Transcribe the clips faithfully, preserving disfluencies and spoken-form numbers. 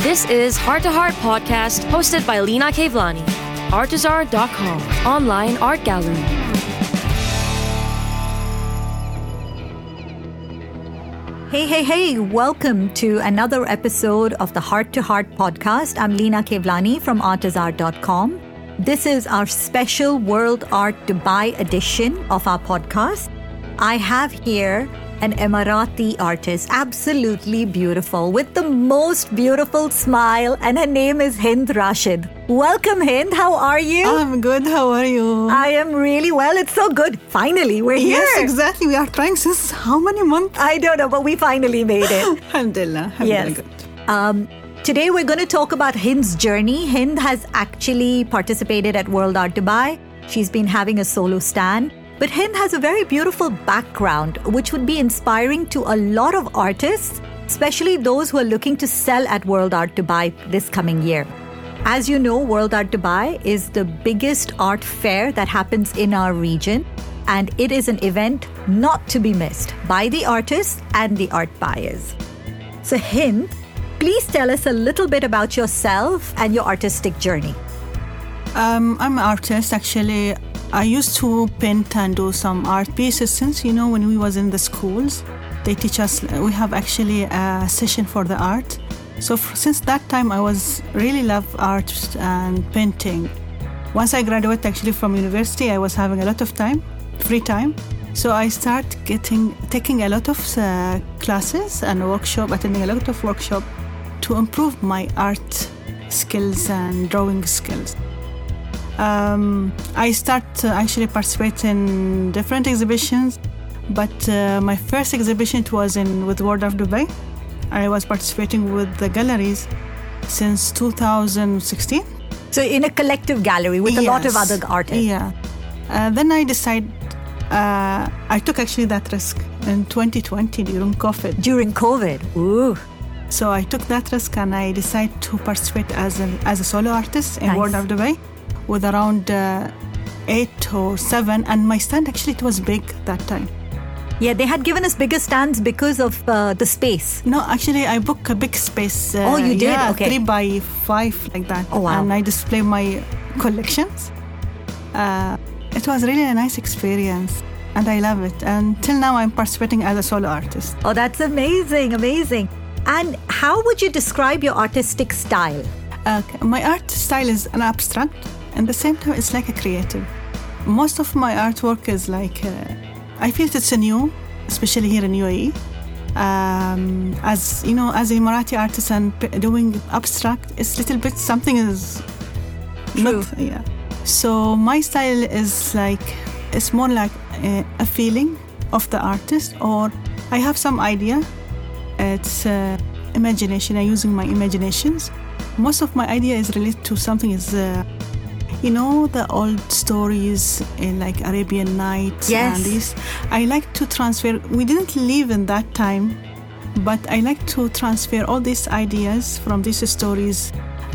This is Heart to Heart podcast hosted by Lina Kevlani, artazar dot com, online art gallery. Hey, hey, hey, welcome to another episode of the Heart to Heart podcast. I'm Lina Kevlani from artazar dot com. This is our special World Art Dubai edition of our podcast. I have here an Emirati artist, absolutely beautiful, with the most beautiful smile, and her name is Hind Rashid. Welcome, Hind. How are you? I'm good. How are you? I am really well. It's so good. Finally, we're here. Yes, exactly. We are trying since how many months? I don't know, but we finally made it. Alhamdulillah. Alhamdulillah. Yes. Good. Um, today we're going to talk about Hind's journey. Hind has actually participated at World Art Dubai. She's been having a solo stand. But Hind has a very beautiful background, which would be inspiring to a lot of artists, especially those who are looking to sell at World Art Dubai this coming year. As you know, World Art Dubai is the biggest art fair that happens in our region, and it is an event not to be missed by the artists and the art buyers. So Hind, please tell us a little bit about yourself and your artistic journey. Um, I'm an artist, actually. I used to paint and do some art pieces since, you know, when we was in the schools. They teach us, we have actually a session for the art. So f- since that time, I was really love art and painting. Once I graduated actually from university, I was having a lot of time, free time. So I start getting, taking a lot of uh, classes and workshop, attending a lot of workshop to improve my art skills and drawing skills. Um, I start uh, actually participate in different exhibitions, but uh, my first exhibition it was in with World Art Dubai. I was participating with the galleries since two thousand sixteen. So in a collective gallery with a yes. lot of other artists. Yeah. Uh, then I decided, uh, I took actually that risk in twenty twenty during COVID. During COVID. Ooh. So I took that risk and I decided to participate as a, as a solo artist in Nice. World Art Dubai. With around uh, eight or seven, and my stand actually it was big that time. Yeah, they had given us bigger stands because of uh, the space. No, actually I booked a big space. Uh, Oh, you did? Yeah, Okay. three by five like that. Oh, wow. And I display my collections. Uh, it was really a nice experience, and I love it. And till now I'm participating as a solo artist. Oh, that's amazing, amazing. And how would you describe your artistic style? Uh, my art style is an abstract. At the same time, it's like a creative. Most of my artwork is like, uh, I feel it's a new, especially here in U A E. Um, as you know, as a Emirati artist and p- doing abstract, it's a little bit something is True. not, yeah. So my style is like, it's more like a, a feeling of the artist, or I have some idea. It's uh, imagination. I'm using my imaginations. Most of my idea is related to something is. Uh, You know, the old stories in like Arabian Nights Yes. and these. I like to transfer, we didn't live in that time, but I like to transfer all these ideas from these stories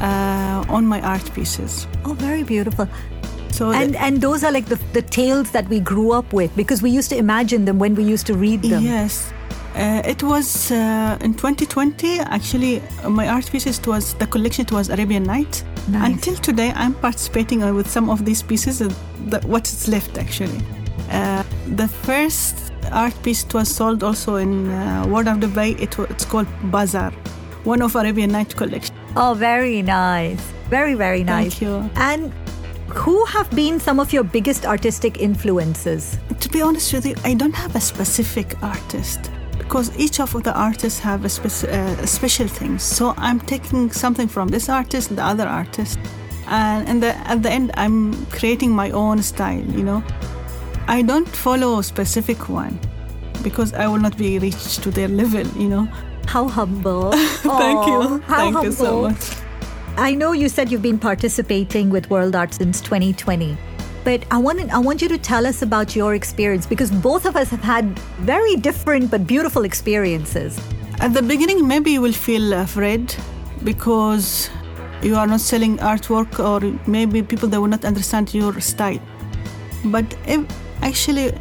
uh, on my art pieces. Oh, very beautiful. So And the- and those are like the, the tales that we grew up with because we used to imagine them when we used to read them. Yes. Uh, it was uh, in twenty twenty, actually, uh, my art pieces, it was, the collection, it was Arabian Night. Nice. Until today, I'm participating uh, with some of these pieces, uh, the, what's left actually. Uh, the first art piece it was sold also in uh, World of Dubai, it, it's called Bazaar, one of Arabian Night collection. Oh, very nice. Very, very nice. Thank you. And who have been some of your biggest artistic influences? To be honest with you, I don't have a specific artist. Because each of the artists have a speci- uh, special things. So I'm taking something from this artist, the other artist. And in the, at the end, I'm creating my own style, you know. I don't follow a specific one because I will not be reached to their level, you know. How humble. Thank Aw, you. How Thank humble. you so much. I know you said you've been participating with World Art since twenty twenty. But I want, I want you to tell us about your experience because both of us have had very different but beautiful experiences. At the beginning, maybe you will feel afraid because you are not selling artwork, or maybe people that will not understand your style. But if actually,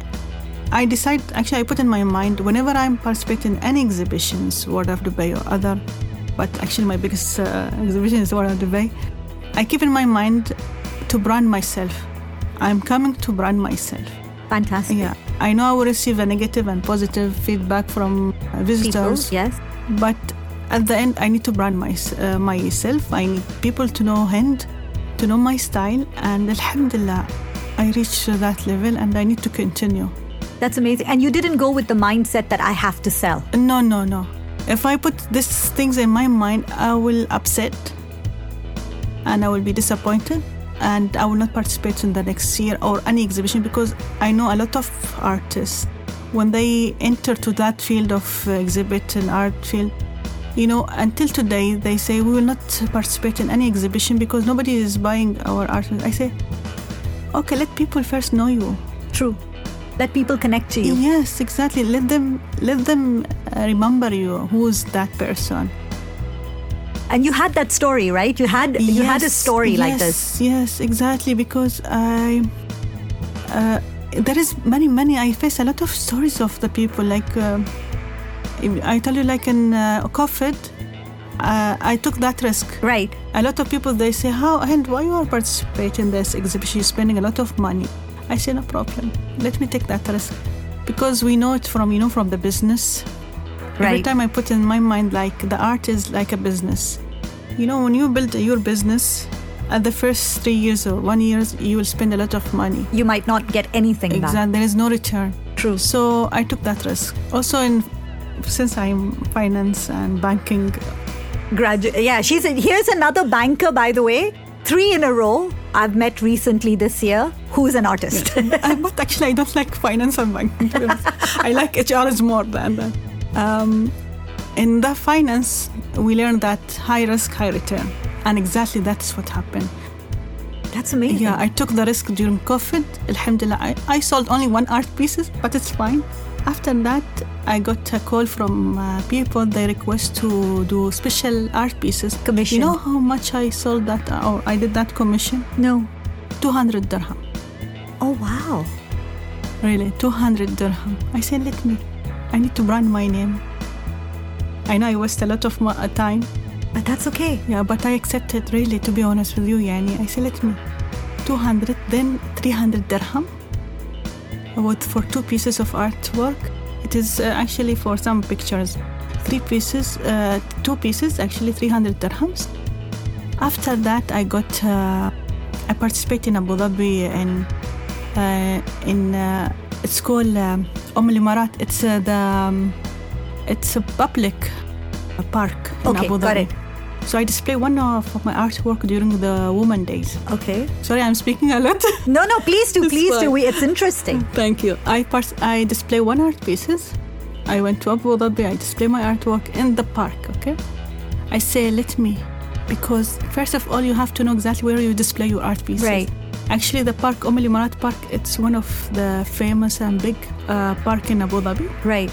I decide, actually I put in my mind, whenever I'm participating in any exhibitions, World of Dubai or other, but actually my biggest uh, exhibition is World Art Dubai. I keep in my mind to brand myself. I'm coming to brand myself. Fantastic. Yeah, I know I will receive a negative and positive feedback from uh, visitors. People, yes. But at the end, I need to brand my, uh, myself. I need people to know Hind, to know my style, and alhamdulillah, I reached that level and I need to continue. That's amazing. And you didn't go with the mindset that I have to sell. No, no, no. If I put these things in my mind, I will upset and I will be disappointed and I will not participate in the next year or any exhibition, because I know a lot of artists, when they enter to that field of uh, exhibit and art field, you know, until today, they say, we will not participate in any exhibition because nobody is buying our art. I say, okay, let people first know you. True. Let people connect to you. Yes, exactly. Let them let them uh, remember you. Who's that person? And you had that story, right? You had you yes, had a story yes, like this. Yes, exactly. Because I, uh, there is many, many. I face a lot of stories of the people. Like uh, I tell you, like in uh, COVID, uh, I took that risk. Right. A lot of people, they say, "How and why you are participating in this exhibition? You're spending a lot of money." I say, no problem. Let me take that risk, because we know it from, you know, from the business. Right. Every time I put in my mind, like the art is like a business. You know, when you build your business, at the first three years or one year, you will spend a lot of money. You might not get anything exactly. back. There is no return. True. So I took that risk. Also, in since I'm finance and banking. Gradu- yeah, she's a, here's another banker, by the way. Three in a row I've met recently this year who's an artist. Yeah. But actually, I don't like finance and banking. I like H Rs more than that. Um, in the finance, we learned that high risk, high return. And exactly that's what happened. That's amazing. Yeah, I took the risk during COVID. Alhamdulillah, I, I sold only one art pieces, but it's fine. After that, I got a call from uh, people. They request to do special art pieces. Commission. You know how much I sold that, or I did that commission? No. two hundred dirham. Oh, wow. Really, two hundred dirham. I said, let me. I need to brand my name. I know I waste a lot of my time. But that's okay. Yeah, but I accepted, really, to be honest with you, Yani. I said, let me. two hundred, then three hundred dirham. With, for two pieces of artwork. It is uh, actually for some pictures. Three pieces, uh, two pieces, actually three hundred dirhams. After that, I got, uh, I participated in Abu Dhabi in, uh, in uh, it's called um, Umm Al-Imarat. It's uh, the, um, it's a public park in okay, Abu Dhabi. Got it. So I display one of my artwork during the Women Days. Okay. Sorry, I'm speaking a lot. No, no, please do, please fine. do. It's interesting. Thank you. I pers- I display one art pieces. I went to Abu Dhabi. I display my artwork in the park. Okay. I say, let me, because first of all, you have to know exactly where you display your art pieces. Right. Actually, the park, Umm Al-Imarat Park, it's one of the famous and big uh, park in Abu Dhabi. Right.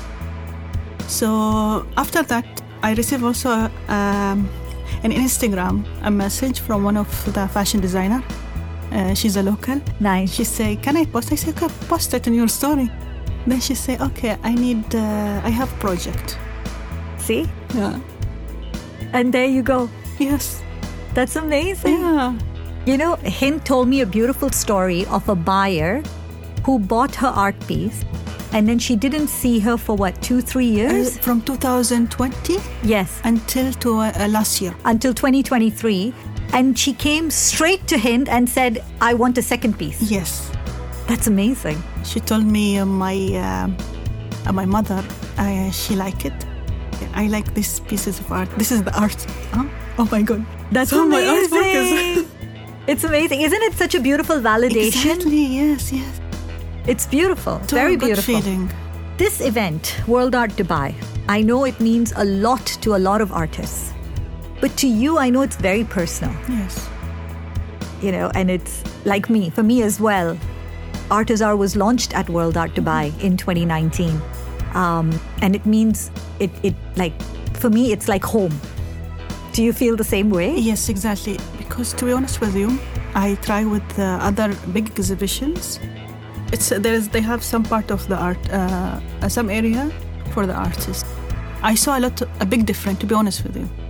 So after that, I received also a, um, an Instagram a message from one of the fashion designer. Uh, she's a local. Nice. She say, "Can I post?" I say, "Okay, post it in your story." Then she say, "Okay, I need. Uh, I have project." See? Yeah. And there you go. Yes. That's amazing. Yeah. You know, Hind told me a beautiful story of a buyer who bought her art piece, and then she didn't see her for what, two, three years? Uh, from two thousand twenty Yes. until to uh, last year. Until twenty twenty-three. And she came straight to Hind and said, I want a second piece. Yes. That's amazing. She told me uh, my uh, uh, my mother, uh, she like it. I like these pieces of art. This is the art. Huh? Oh my God. That's so amazing. My artwork is It's amazing. Isn't it such a beautiful validation? Exactly. Yes. Yes. It's beautiful. So Very good beautiful. feeling. This event, World Art Dubai, I know it means a lot to a lot of artists. But to you, I know it's very personal. Yes. You know, and it's like me, for me as well. Artazar was launched at World Art Dubai in twenty nineteen. Um, and it means, it, it like, for me, it's like home. Do you feel the same way? Yes, exactly. Because to be honest with you, I try with uh, other big exhibitions. It's there is they have some part of the art, uh, some area for the artist. I saw a lot, a big difference. To be honest with you,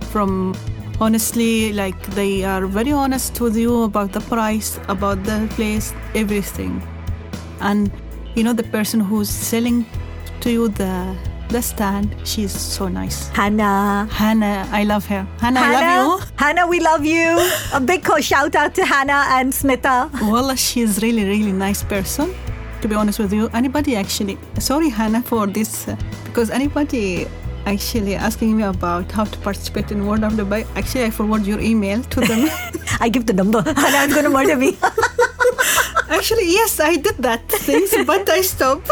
from honestly, like they are very honest with you about the price, about the place, everything. And you know, the person who's selling to you the the stand, she's so nice. Hannah. Hannah, I love her. Hannah, Hannah, I love you. Hannah, we love you. A big shout out to Hannah and Smita. Wallah, she's really, really nice person. To be honest with you, anybody actually, sorry Hannah for this, uh, because anybody actually asking me about how to participate in World of Dubai, actually I forward your email to them. I give the number. Hannah is going to murder me. Actually, yes, I did that things, but I stopped.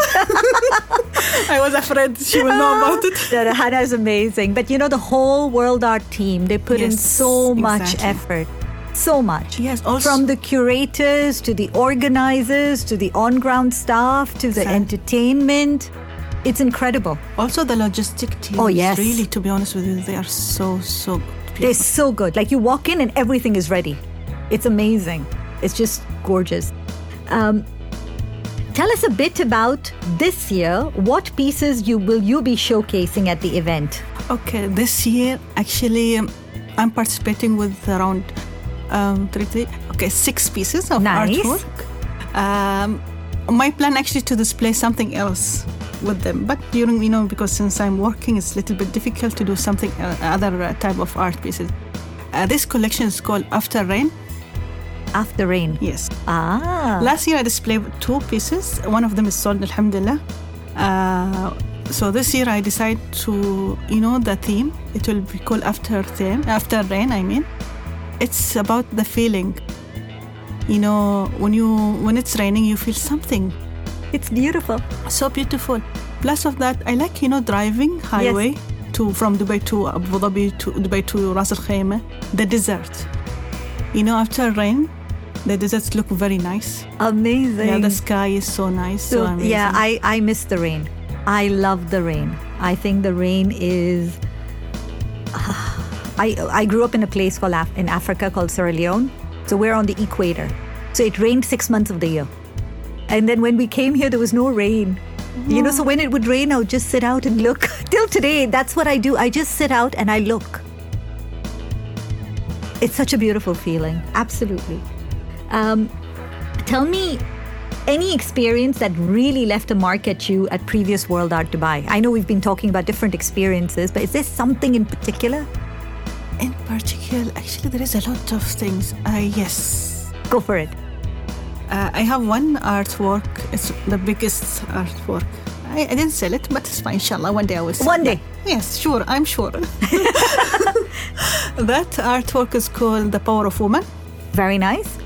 I was afraid she will know about it. No, no, Hannah is amazing. But you know, the whole World Art team, they put Yes, in so much exactly. effort. So much. Yes, also- From the curators to the organizers to the on-ground staff to the Exactly. entertainment. It's incredible. Also, the logistic team. Oh, yes. Really, to be honest with you, they are so, so good. They're so good. Like you walk in and everything is ready. It's amazing. It's just gorgeous. Um, tell us a bit about this year. What pieces you will you be showcasing at the event? Okay, this year, actually, um, I'm participating with around um, three, three, okay, six pieces of Nice. artwork. Um, my plan actually to display something else with them, but during, you know, because since I'm working, it's a little bit difficult to do something uh, other uh, type of art pieces. Uh, this collection is called After Rain. After Rain. Yes. Ah. Last year I displayed two pieces. One of them is sold, alhamdulillah. Uh, so this year I decided to, you know, the theme. It will be called After Theme, After Rain, I mean. It's about the feeling. You know, when you when it's raining, you feel something. It's beautiful. So beautiful. Plus of that, I like, you know, driving highway to from Dubai to Abu Dhabi to Dubai to Ras Al Khaimah. The desert. You know, after rain, the deserts look very nice. Amazing. Yeah, the sky is so nice, so, So, amazing. yeah, I, I miss the rain. I love the rain. I think the rain is... I I grew up in a place called Af- in Africa called Sierra Leone. So we're on the equator. So it rained six months of the year. And then when we came here, there was no rain. You know, so when it would rain, I would just sit out and look. Till today, that's what I do. I just sit out and I look. It's such a beautiful feeling. Absolutely. Um, tell me any experience that really left a mark at you at previous World Art Dubai. I know we've been talking about different experiences, but is there something in particular? In particular, actually, there is a lot of things. Uh, yes. Go for it. Uh, I have one artwork. It's the biggest artwork. I, I didn't sell it, but it's fine. Inshallah, one day I will sell One it. day. Yes, sure. I'm sure. That artwork is called The Power of Woman. Very nice.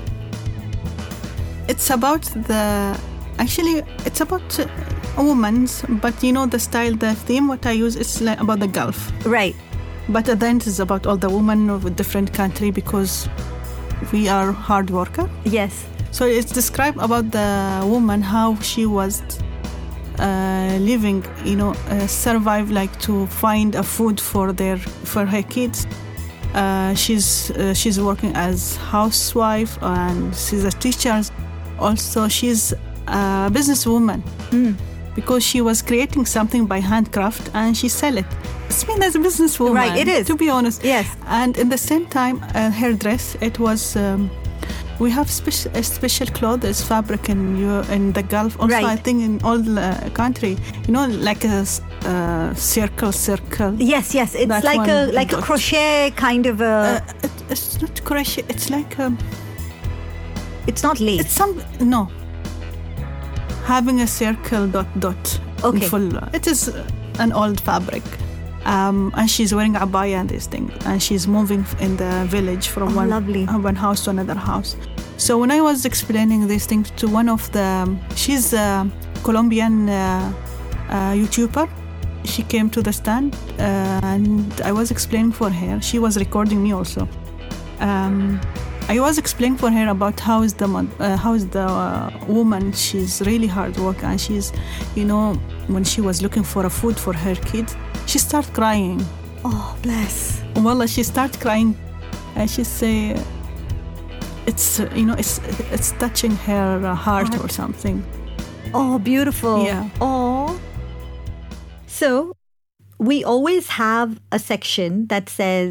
It's about the... Actually, it's about uh, women's, but you know the style, the theme, what I use is like about the Gulf. Right. But at the end, it's about all the women of a different country because we are hard worker. Yes. So it's described about the woman, how she was uh, living, you know, uh, survive like to find a food for their for her kids. Uh, she's uh, she's working as housewife and she's a teacher. Also, she's a businesswoman Mm. because she was creating something by handcraft and she sell it. It's mean as a businesswoman, Right, it is. To be honest, Yes. And in the same time, uh, her dress, it was. Um, we have special uh, special clothes, fabric in you in the Gulf. Also, Right. I think in all the uh, country, you know, like a s- uh, circle, circle. Yes, yes. It's That like one a like a dot. crochet kind of a... Uh, it, it's not crochet. It's like um, it's not lace. it's some no. Having a circle dot dot. in Okay. Full. It is uh, an old fabric. Um, and she's wearing abaya and this thing, and she's moving in the village from Oh, one lovely. uh, one house to another house. So when I was explaining these things to one of the, she's a Colombian uh, uh, YouTuber. She came to the stand, uh, and I was explaining for her. She was recording me also. Um, I was explaining for her about how is the mon- uh, how is the uh, woman. She's really hard work, and she's, you know, when she was looking for a food for her kids, she started crying. Oh, bless. Wallah, she started crying, and she say, "It's uh, you know, it's it's touching her uh, heart Heart. or something." Oh, beautiful. Yeah. Oh. So, we always have a section that says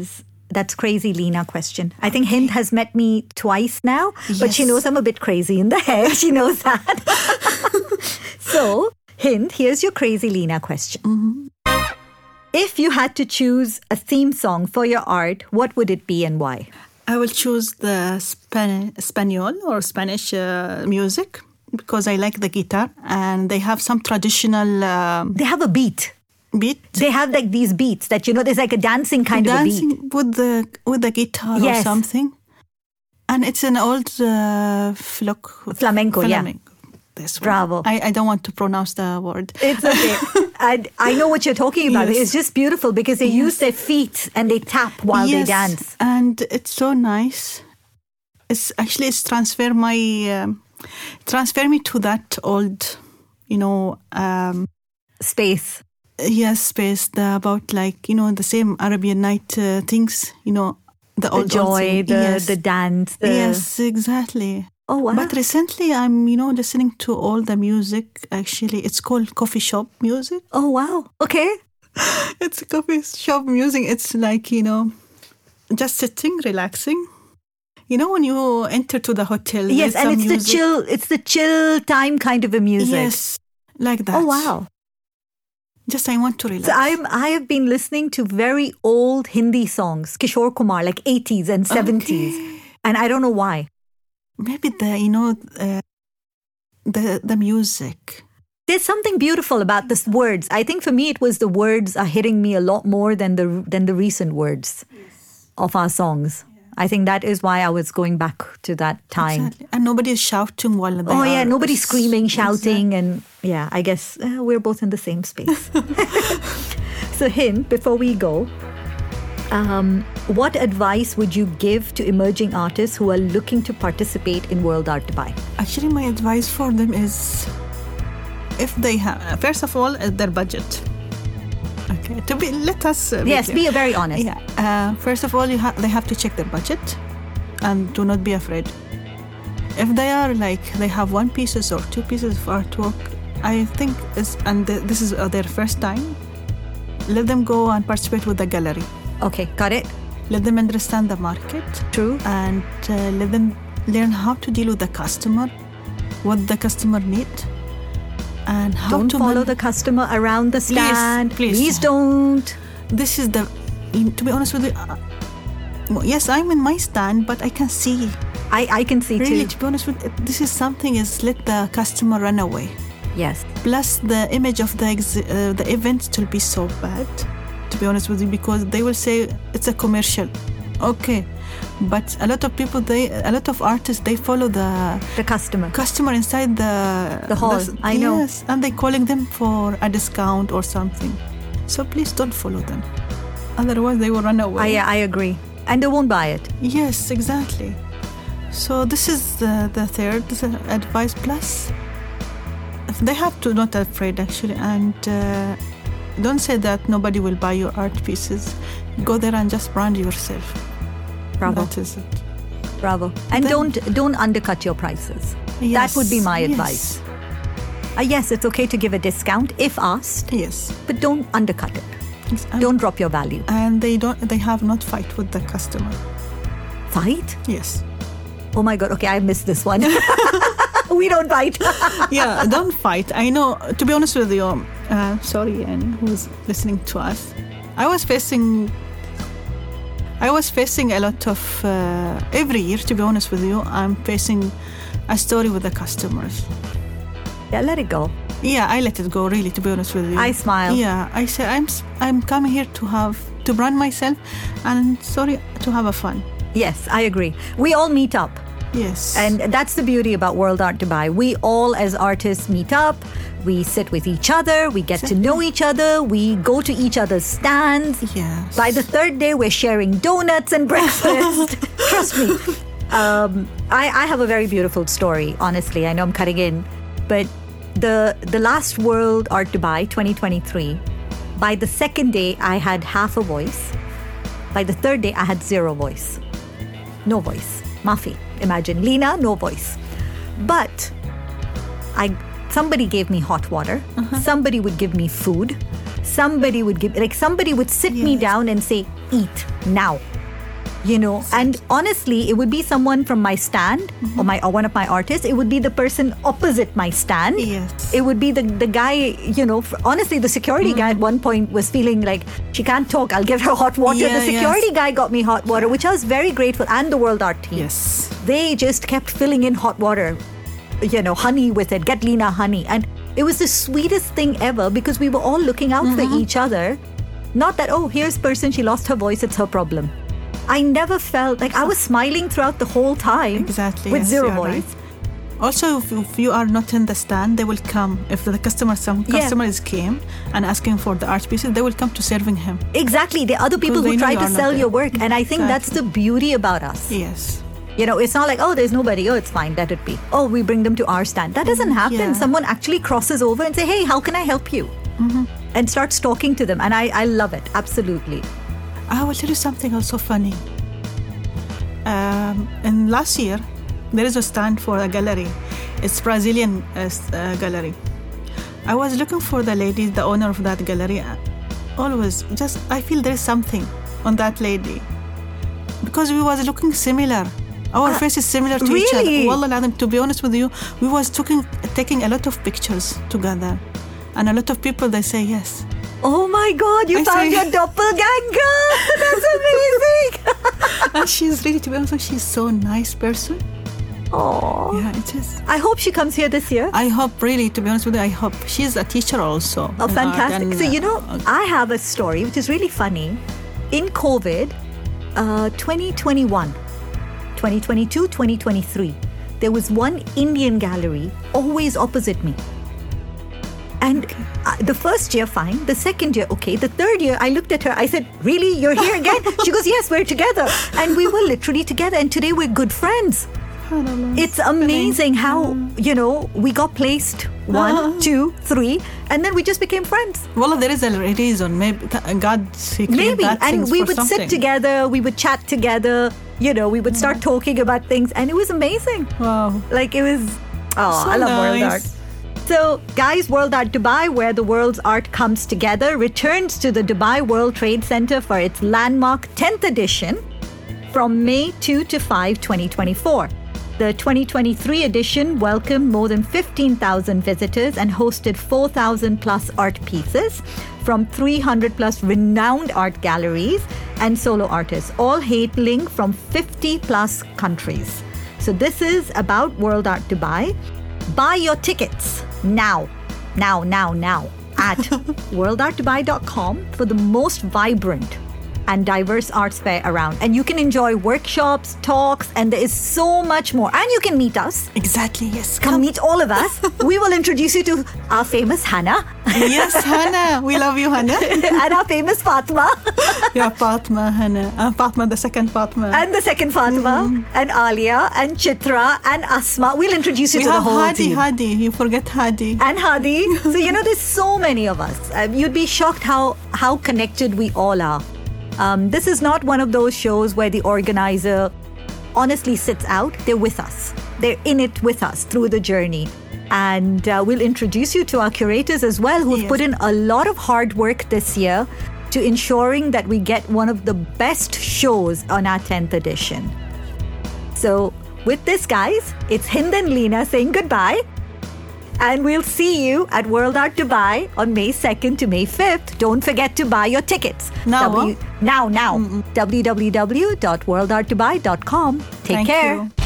That's crazy, Lena question. I think Hind has met me twice now, but she Yes. knows I'm a bit crazy in the head. She knows that. So, Hind, here's your crazy Lena question. Mm-hmm. If you had to choose a theme song for your art, what would it be and why? I will choose the Span- Spanish or Spanish uh, music because I like the guitar and they have some traditional um, They have a beat. beat. They have like these beats that, you know, there's like a dancing kind of a beat. Dancing with the with the guitar Yes. or something, and it's an old uh, flock Flamenco, yeah. This one. Bravo. I, I don't want to pronounce the word. It's okay. and I know what you're talking about. Yes. It's just beautiful because they use their feet and they tap while yes, they dance. and it's so nice. It's actually it's transfer my um, transfer me to that old, you know, um, Space. yes, space the, about like you know the same Arabian Night uh, things. You know the The old old joy, thing. the, yes. the dance. The... yes, exactly. Oh, wow. But recently, I'm you know listening to all the music. Actually, it's called coffee shop music. Oh, wow. Okay. It's coffee shop music. It's like you know, just sitting, relaxing. You know when you enter to the hotel. Yes, there's and some it's music. the chill, it's the chill time kind of a music. Yes, like that. Oh, wow. Just I want to relax. So I'm, I have been listening to very old Hindi songs, Kishore Kumar, like eighties and seventies. And I don't know why. Maybe the you know uh, the the music. There's something beautiful about the words. I think for me, it was the words are hitting me a lot more than the than the recent words of our songs. I think that is why I was going back to that time. Exactly. And nobody is shouting while they Oh, yeah, are- nobody's screaming, shouting, Exactly. and yeah, I guess uh, we're both in the same space. So, Hind, before we go, um, what advice would you give to emerging artists who are looking to participate in World Art Dubai? Actually, my advice for them is if they have, first of all, uh, their budget. Okay, to be, let us. Uh, Yes, clear. be very honest. Yeah. Uh, first of all, you ha- they have to check their budget, and do not be afraid. If they are like they have one pieces or two pieces of artwork, I think is and th- this is uh, their first time. Let them go and participate with the gallery. Okay, got it. Let them understand the market. True. And uh, let them learn how to deal with the customer, what the customer need, and how Don't to follow man- the customer around the stand. please. Please don't. This is the. To be honest with you, uh, well, yes, I'm in my stand, but I can see. I, I can see Really, too. to be honest with you, this is something is let the customer run away. Yes. Plus, the image of the ex- uh, the event will be so bad. To be honest with you, because they will say it's a commercial. Okay, but a lot of people, they a lot of artists, they follow the The customer. customer inside the The hall, I know. Yes, and they calling them for a discount or something. So please don't follow them. Otherwise, they will run away. I, I agree. And they won't buy it. Yes, exactly. So this is the, the third advice. Plus, they have to not afraid actually, and uh, don't say that nobody will buy your art pieces. Go there and just brand yourself. Bravo. That is it. Bravo. And Then- don't don't undercut your prices. Yes, That would be my yes. advice. Uh, yes, it's okay to give a discount if asked, Yes. but don't undercut it. And, Don't drop your value. and they don't. They have not fight with the customer. Fight? Yes. Oh my God. Okay, I missed this one. We don't fight. Yeah, don't fight. I know, to be honest with you, uh, sorry, Annie, who's listening to us. I was facing, I was facing a lot of, uh, every year, to be honest with you, I'm facing a story with the customers. Yeah, let it go. Yeah, I let it go, really, to be honest with you. I smile. Yeah, I say, I'm, s- I'm coming here to have, to brand myself and sorry, to have a fun. Yes, I agree. We all meet up. Yes. And that's the beauty about World Art Dubai. We all, as artists, meet up. We sit with each other. We get to know each other. We go to each other's stands. Yes. By the third day, we're sharing donuts and breakfast. Trust me. Um, I, I have a very beautiful story, honestly. I know I'm cutting in. But the, the last World Art Dubai, twenty twenty-three, by the second day, I had half a voice. By the third day, I had zero voice. No voice. Mafi. Imagine. Lena, no voice. But I somebody gave me hot water. Uh-huh. Somebody would give me food. Somebody would give, like somebody would sit me Yes. down and say, eat now. You know, and honestly, it would be someone from my stand mm-hmm. or my or one of my artists. It would be the person opposite my stand. Yes. It would be the the guy, you know, honestly, the security mm-hmm. guy at one point was feeling like she can't talk. I'll give her hot water. Yeah, the security yes. guy got me hot water, which I was very grateful. And the World Art team. Yes. They just kept filling in hot water, you know, honey with it. Get Lena honey. And it was the sweetest thing ever because we were all looking out mm-hmm. for each other. Not that, oh, here's person, she lost her voice, it's her problem. I never felt like I was smiling throughout the whole time. Exactly. With yes, zero voice. Right. Also, if, if you are not in the stand, they will come. If the customer, some yeah. customers came and asking for the art pieces, they will come to serving him. Exactly. There are other people who try to sell your work. And I think exactly. that's the beauty about us. Yes. You know, it's not like, oh, there's nobody. Oh, it's fine. Let it be. Oh, we bring them to our stand. That doesn't happen. Yeah. Someone actually crosses over and say, hey, how can I help you? Mm-hmm. And starts talking to them. And I, I love it. Absolutely. I will tell you something also funny. Um, and last year, there is a stand for a gallery. It's Brazilian uh, uh, gallery. I was looking for the lady, the owner of that gallery. Always, just I feel there is something on that lady because we was looking similar. Our uh, face is similar to really? each other. Wallah Adam, to be honest with you, we was taking taking a lot of pictures together, and a lot of people they say yes. Oh my God, you I found say, your doppelganger! That's amazing! And she's really, to be honest, she's so nice person. Oh, yeah, it is. I hope she comes here this year. I hope, really, to be honest with you, I hope. She's a teacher also. Oh, fantastic. And, so, you know, uh, I have a story which is really funny. In COVID, uh, twenty twenty-one, twenty twenty-two, twenty twenty-three, there was one Indian gallery always opposite me. And okay. uh, the first year, fine. The second year, okay. The third year, I looked at her. I said, really? You're here again? She goes, yes, we're together. And we were literally together. And today we're good friends. It's amazing how, you know, we got placed one, two, three, and then we just became friends. Well, there is a reason. Maybe God Maybe. That and we would something. sit together. We would chat together. You know, we would start yeah. talking about things. And it was amazing. Wow. Like it was, oh, so I love nice. World Art. So, guys, World Art Dubai, where the world's art comes together, returns to the Dubai World Trade Center for its landmark tenth edition from May second to fifth, twenty twenty-four. The twenty twenty-three edition welcomed more than fifteen thousand visitors and hosted four thousand plus art pieces from three hundred plus renowned art galleries and solo artists, all hailing from fifty plus countries. So this is about World Art Dubai. Buy your tickets now, now, now, now at world art dubai dot com for the most vibrant and diverse arts fair around. And you can enjoy workshops, talks, and there is so much more. And you can meet us. Exactly, yes. Come, Come meet all of us. We will introduce you to our famous Hannah. Yes, Hannah. We love you, Hannah. And our famous Fatma. Yeah, Fatma, Hannah. And Fatma, the second Fatma. And the second Fatma. Mm-hmm. And Alia, and Chitra, and Asma. We'll introduce you we to the whole Hadi, team. Hadi. You forget Hadi. And Hadi. So, you know, there's so many of us. Um, you'd be shocked how, how connected we all are. Um, this is not one of those shows where the organizer honestly sits out. They're with us. They're in it with us through the journey. And uh, we'll introduce you to our curators as well, who've yes. put in a lot of hard work this year to ensuring that we get one of the best shows on our tenth edition. So with this, guys, it's Hind and Lena saying goodbye. And we'll see you at World Art Dubai on May second to May fifth. Don't forget to buy your tickets. Now, w- now, now. Mm-mm. w w w dot world art dubai dot com. Take Thank care. You.